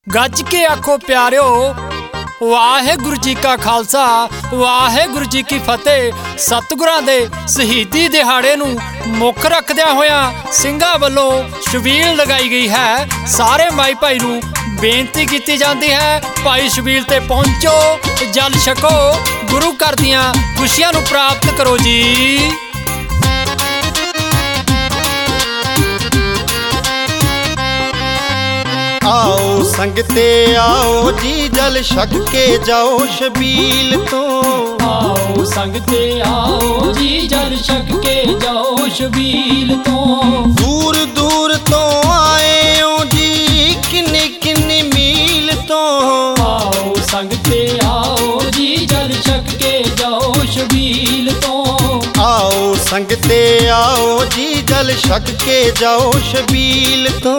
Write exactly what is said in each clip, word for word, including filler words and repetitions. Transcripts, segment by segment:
ਗੱਜ ਕੇ ਆਖੋ ਪਿਆਰਿਓ, ਵਾਹਿਗੁਰੂ ਜੀ ਕਾ ਖਾਲਸਾ ਵਾਹਿਗੁਰੂ ਜੀ ਕੀ ਫਤਿਹ। ਸਤਿਗੁਰਾਂ ਦੇ ਸ਼ਹੀਦੀ ਦਿਹਾੜੇ ਨੂੰ ਮੁੱਖ ਰੱਖਦਿਆਂ ਹੋਇਆਂ ਸਿੰਘਾਂ ਵੱਲੋਂ ਛਬੀਲ ਲਗਾਈ ਗਈ ਹੈ। ਸਾਰੇ ਮਾਈ ਭਾਈ ਨੂੰ ਬੇਨਤੀ ਕੀਤੀ ਜਾਂਦੀ ਹੈ, ਭਾਈ ਛਬੀਲ ਤੇ ਪਹੁੰਚੋ, ਜਲ ਛਕੋ, ਗੁਰੂ ਘਰ ਦੀਆਂ ਖੁਸ਼ੀਆਂ ਨੂੰ ਪ੍ਰਾਪਤ ਕਰੋ ਜੀ। आओ संगते आओ जी जल छक के जाओ छबील तो। आओ संगते आओ जी जल छक के जाओ छबील तो। दूर दूर तो आए हो जी किन्नी किन्नी मील तो। आओ संगते आओ जी जल छक के जाओ छबील तो। आओ संगते आओ जी जल छक के जाओ छबील तो।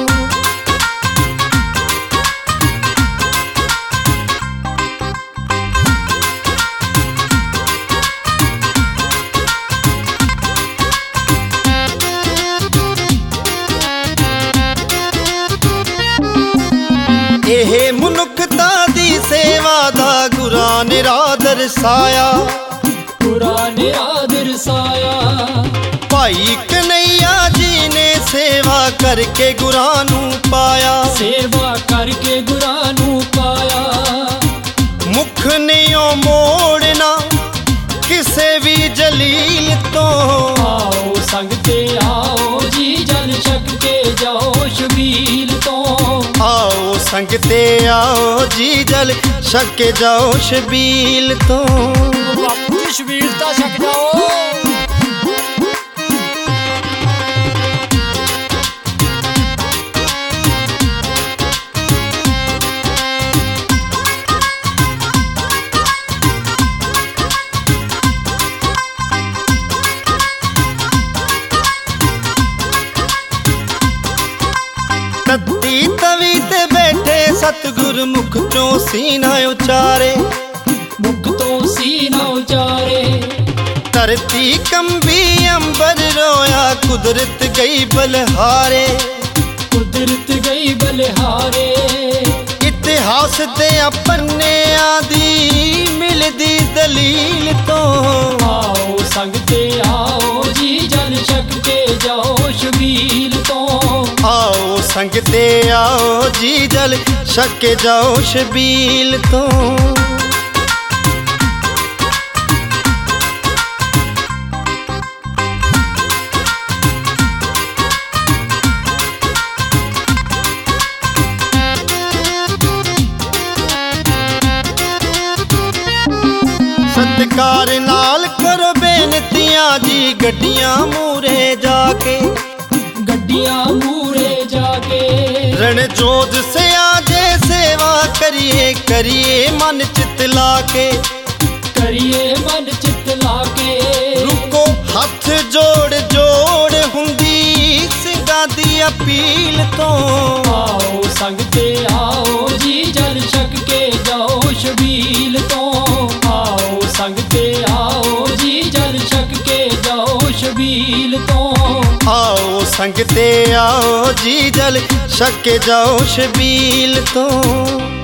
ਇਹ ਮਨੁੱਖਤਾ ਦੀ ਸੇਵਾ ਦਾ ਗੁਰਾਂ ਨੇ ਰਾਹ ਦਰਸਾਇਆ। ਗੁਰਾਂ ਨੇ ਰਾਹ ਦਰਸਾਇਆ। ਭਾਈ ਕਨਈਆ ਜੀ ਨੇ ਸੇਵਾ ਕਰਕੇ ਗੁਰਾਂ ਨੂੰ ਪਾਇਆ। ਸੇਵਾ ਕਰਕੇ ਗੁਰਾਂ ਨੂੰ ਪਾਇਆ। ਮੁਖ ਨਹੀਂ ਮੋੜਨਾ ਕਿਸੇ ਵੀ ਜਲੀਲ ਤੋਂ। ਆਓ ਸੰਗਤੇ ਆਓ ਜੀ ਜਲ ਛਕ ਕੇ ਜਾਓ ਛਬੀਲ ਤੋਂ। आओ संगते आओ जी जल छक के जाओ छबील तो। बापू जी छबील ता छक जाओ। तत्ती तवी ते बैठे सतगुर मुख चों सीना उचारे। मुख तो सीना उचारे। धरती कंबी अंबर रोया कुदरत गई बलहारे। कुदरत गई बलहारे। इतिहास दे अपने आदि मिलदी दलील तो। आओ संगते आओ जी जल छक के जाओ छबील तो। आओ संगते आओ जी जल छक के जाओ छबील तो। सत्कार नाल करो बेनतियां जी गड्डियां मूरे जाके। गड्डियां मूरे जाके। रणजोध से आजे सेवा करिए करिए मन चित लाके। करिए मन चित लाके। रुको हथ जोड़ जोड़ हुंदी सिंगां दी अपील तो। आओ संगते आओ जी जल छक के जाओ छबील तो। आओ संगते आओ जी जल छक के जाओ छबील तो। आओ संगते आओ जी जल छक के जाओ छबील तो।